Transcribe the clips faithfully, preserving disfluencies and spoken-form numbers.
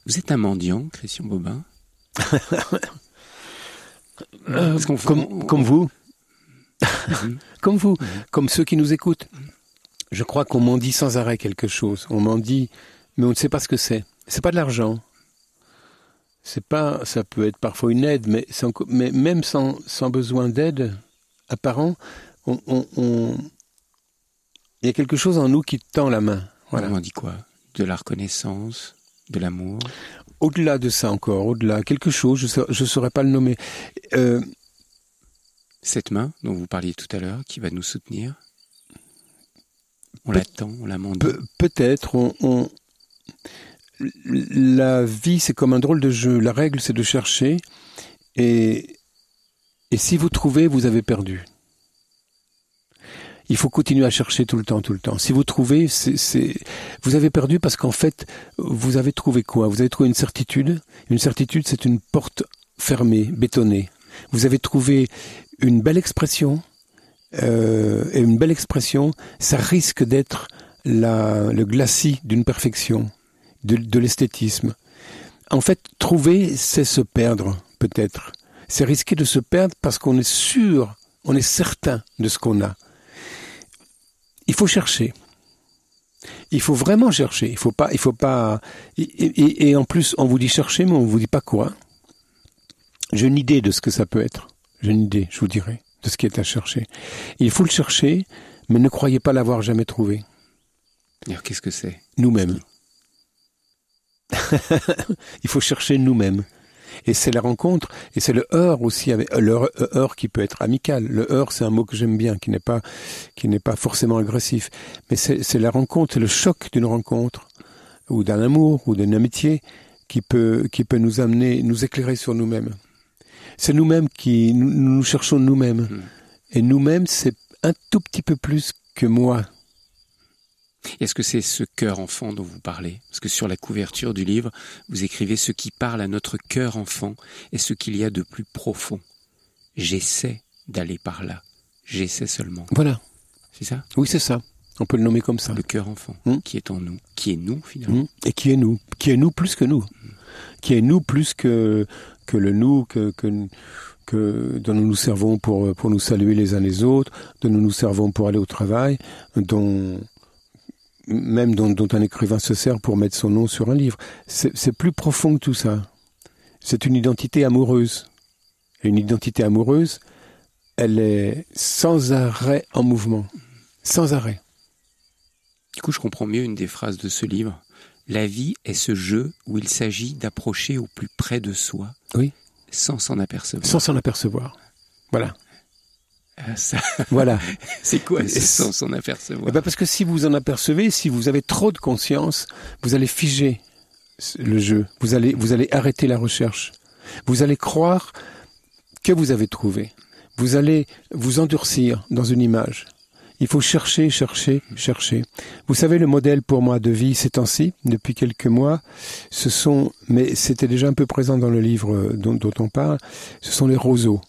Vous êtes un mendiant, Christian Bobin? euh, Parce qu'on, comme, on, comme on... vous. Mm-hmm. Comme vous, Mm-hmm. Comme ceux qui nous écoutent. Je crois qu'on mendie sans arrêt quelque chose. On mendie, mais on ne sait pas ce que c'est. C'est pas de l'argent. C'est pas, ça peut être parfois une aide, mais, sans, mais même sans, sans besoin d'aide apparent, on, on, on, il y a quelque chose en nous qui tend la main. Voilà. On dit quoi? De la reconnaissance, de l'amour? Au-delà de ça encore, au-delà, quelque chose, je ne saurais pas le nommer. Euh, Cette main dont vous parliez tout à l'heure, qui va nous soutenir, on peut, l'attend, on la mendie. Peut, peut-être, on, on, la vie c'est comme un drôle de jeu. La règle c'est de chercher, et, et si vous trouvez, vous avez perdu. Il faut continuer à chercher tout le temps, tout le temps. Si vous trouvez, c'est, c'est... vous avez perdu parce qu'en fait, vous avez trouvé quoi? Vous avez trouvé une certitude. Une certitude, c'est une porte fermée, bétonnée. Vous avez trouvé une belle expression, euh, et une belle expression, ça risque d'être la, le glacis d'une perfection, de, de l'esthétisme. En fait, trouver, c'est se perdre, peut-être. C'est risquer de se perdre parce qu'on est sûr, on est certain de ce qu'on a. Il faut chercher. Il faut vraiment chercher. Il faut pas, il faut pas. Et, et, et en plus, on vous dit chercher, mais on vous dit pas quoi. J'ai une idée de ce que ça peut être. J'ai une idée, je vous dirai, de ce qui est à chercher. Il faut le chercher, mais ne croyez pas l'avoir jamais trouvé. Alors, qu'est-ce que c'est? Nous-mêmes. Il faut chercher nous-mêmes. Et c'est la rencontre, et c'est le heurt aussi, avec, le heurt qui peut être amical. Le heurt, c'est un mot que j'aime bien, qui n'est pas, qui n'est pas forcément agressif. Mais c'est, c'est la rencontre, c'est le choc d'une rencontre, ou d'un amour, ou d'une amitié, qui peut, qui peut nous amener, nous éclairer sur nous-mêmes. C'est nous-mêmes qui, nous, nous cherchons nous-mêmes. Mmh. Et nous-mêmes, c'est un tout petit peu plus que moi. Est-ce que c'est ce cœur enfant dont vous parlez? Parce que sur la couverture du livre, vous écrivez « Ce qui parle à notre cœur enfant est ce qu'il y a de plus profond. J'essaie d'aller par là. J'essaie seulement. » Voilà. C'est ça? Oui, c'est ça. On peut le nommer comme ça. Le cœur enfant, mmh. qui est en nous. Qui est nous, finalement. Mmh. Et qui est nous. Qui est nous plus que nous. Mmh. Qui est nous plus que, que le nous, que... que que, dont nous nous servons pour, pour nous saluer les uns les autres, dont nous nous servons pour aller au travail, dont... même dont, dont un écrivain se sert pour mettre son nom sur un livre. C'est, c'est plus profond que tout ça. C'est une identité amoureuse. Et une identité amoureuse, elle est sans arrêt en mouvement. Sans arrêt. Du coup, je comprends mieux une des phrases de ce livre. La vie est ce jeu où il s'agit d'approcher au plus près de soi. Oui. Sans s'en apercevoir. Sans s'en apercevoir. Voilà. Ah, ça... Voilà. C'est quoi c'est sans s'en apercevoir? Eh ben parce que si vous en apercevez, si vous avez trop de conscience, vous allez figer le jeu. Vous allez, vous allez arrêter la recherche. Vous allez croire que vous avez trouvé. Vous allez vous endurcir dans une image. Il faut chercher, chercher, chercher. Vous savez, le modèle pour moi de vie ces temps-ci, depuis quelques mois, ce sont, mais c'était déjà un peu présent dans le livre dont, dont on parle, ce sont les roseaux.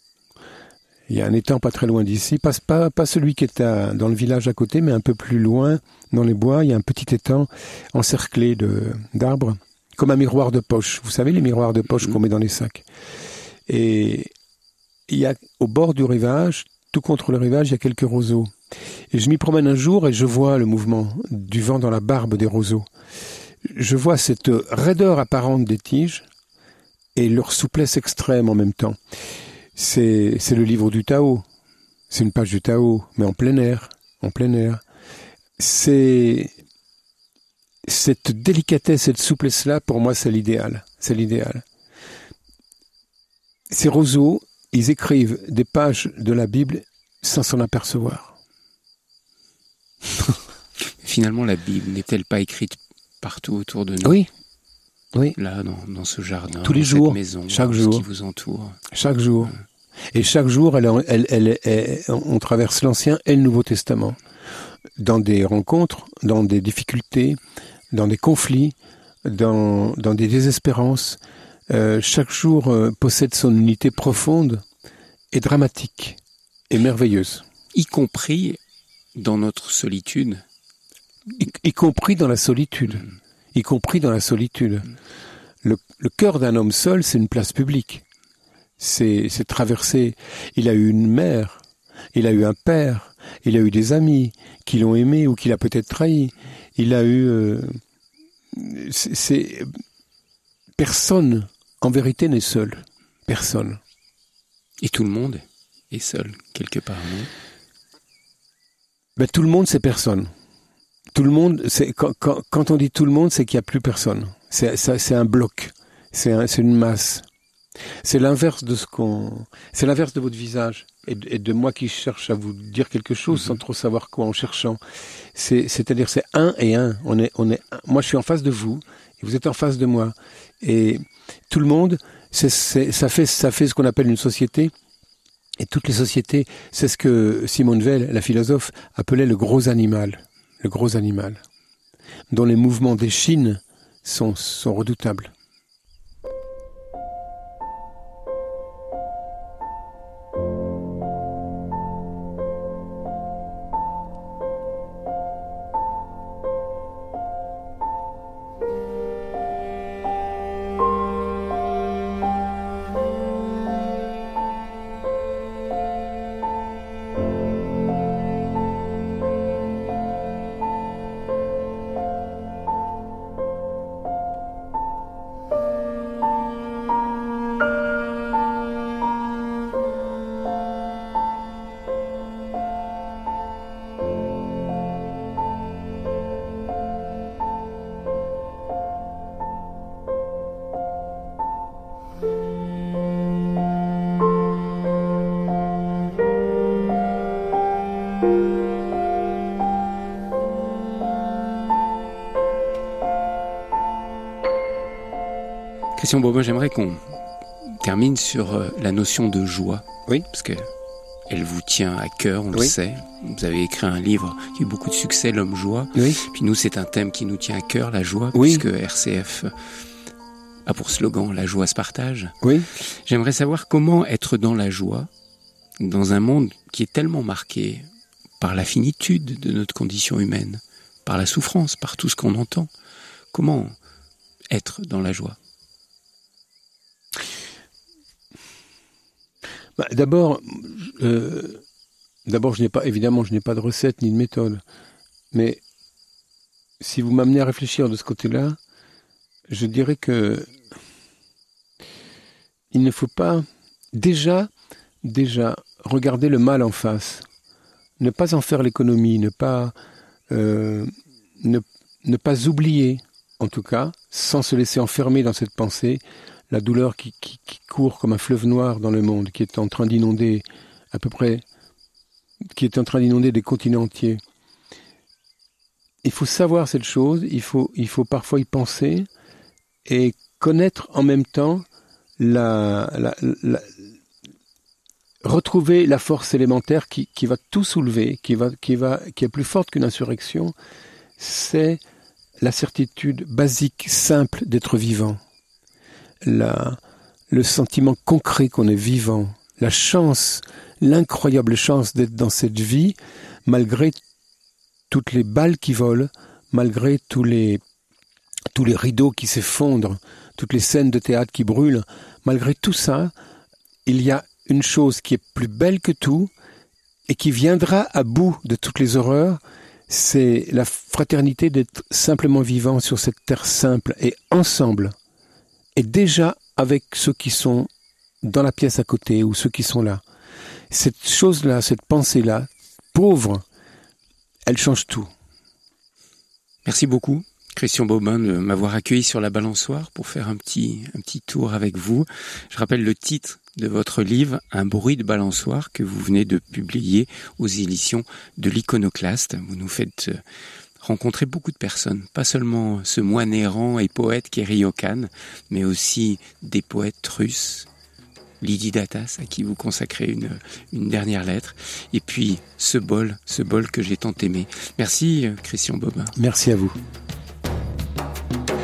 Il y a un étang pas très loin d'ici, pas, pas, pas celui qui est à, dans le village à côté, mais un peu plus loin, dans les bois, il y a un petit étang encerclé de, d'arbres, comme un miroir de poche. Vous savez, les miroirs de poche mmh. qu'on met dans les sacs. Et il y a, au bord du rivage, tout contre le rivage, il y a quelques roseaux. Et je m'y promène un jour et je vois le mouvement du vent dans la barbe des roseaux. Je vois cette raideur apparente des tiges et leur souplesse extrême en même temps. C'est, c'est le livre du Tao. C'est une page du Tao, mais en plein air. En plein air. C'est cette délicatesse, cette souplesse-là, pour moi, c'est l'idéal. C'est l'idéal. Ces roseaux, ils écrivent des pages de la Bible sans s'en apercevoir. Finalement, la Bible n'est-elle pas écrite partout autour de nous? Oui. Oui. Là, dans, dans ce jardin, tous les dans jours, cette maison, chaque dans jour, ce qui vous entoure. Chaque jour. Ouais. Et chaque jour, elle, elle, elle, elle, on traverse l'Ancien et le Nouveau Testament. Dans des rencontres, dans des difficultés, dans des conflits, dans, dans des désespérances. Euh, chaque jour euh, possède son unité profonde et dramatique et merveilleuse. Y compris dans notre solitude. Y, y compris dans la solitude. Mmh. y compris dans la solitude. Le, le cœur d'un homme seul, c'est une place publique. C'est, c'est traversé. Il a eu une mère, il a eu un père, il a eu des amis qui l'ont aimé ou qui l'a peut-être trahi. Il a eu... Euh, c'est, c'est personne, en vérité, n'est seul. Personne. Et tout le monde est seul, quelque part, non ? Ben, tout le monde, c'est personne. Tout le monde, c'est, quand, quand, quand on dit tout le monde, c'est qu'il n'y a plus personne. C'est, ça, c'est un bloc. C'est, un, c'est une masse. C'est l'inverse de ce qu'on... C'est l'inverse de votre visage. Et de, et de moi qui cherche à vous dire quelque chose mmh. sans trop savoir quoi en cherchant. C'est, c'est-à-dire, c'est un et un. On est, on est, moi, je suis en face de vous et vous êtes en face de moi. Et tout le monde, c'est, c'est, ça fait, ça fait ce qu'on appelle une société. Et toutes les sociétés, c'est ce que Simone Weil, la philosophe, appelait le gros animal. Le gros animal. Dont les mouvements d'échine sont, sont redoutables. Christian Bobin, j'aimerais qu'on termine sur la notion de joie. Oui. Parce que elle vous tient à cœur, on oui. le sait. Vous avez écrit un livre qui a eu beaucoup de succès, L'Homme Joie. Oui. Puis nous, c'est un thème qui nous tient à cœur, la joie, oui. puisque R C F a pour slogan « La joie se partage ». Oui. J'aimerais savoir comment être dans la joie, dans un monde qui est tellement marqué par la finitude de notre condition humaine, par la souffrance, par tout ce qu'on entend. Comment être dans la joie ? Bah, d'abord, euh, d'abord, je n'ai pas, évidemment, je n'ai pas de recette ni de méthode. Mais si vous m'amenez à réfléchir de ce côté-là, je dirais que il ne faut pas déjà, déjà regarder le mal en face, ne pas en faire l'économie, ne pas, euh, ne, ne pas oublier, en tout cas, sans se laisser enfermer dans cette pensée, la douleur qui, qui, qui court comme un fleuve noir dans le monde, qui est en train d'inonder à peu près, qui est en train d'inonder des continents entiers. Il faut savoir cette chose, il faut, il faut parfois y penser et connaître en même temps la, la, la retrouver la force élémentaire qui, qui va tout soulever, qui va, qui va, qui est plus forte qu'une insurrection. C'est la certitude basique, simple d'être vivant. La, le sentiment concret qu'on est vivant, la chance, l'incroyable chance d'être dans cette vie, malgré toutes les balles qui volent, malgré tous les, tous les rideaux qui s'effondrent, toutes les scènes de théâtre qui brûlent, malgré tout ça, il y a une chose qui est plus belle que tout et qui viendra à bout de toutes les horreurs, c'est la fraternité d'être simplement vivant sur cette terre simple et ensemble. Et déjà avec ceux qui sont dans la pièce à côté ou ceux qui sont là. Cette chose-là, cette pensée-là, pauvre, elle change tout. Merci beaucoup, Christian Bobin, de m'avoir accueilli sur la balançoire pour faire un petit, un petit tour avec vous. Je rappelle le titre de votre livre, Un bruit de balançoire, que vous venez de publier aux éditions de l'Iconoclaste. Vous nous faites rencontrer beaucoup de personnes, pas seulement ce moine errant et poète qui est Ryokan, mais aussi des poètes russes, Lydie Datas, à qui vous consacrez une, une dernière lettre, et puis ce bol, ce bol que j'ai tant aimé. Merci Christian Bobin. Merci à vous.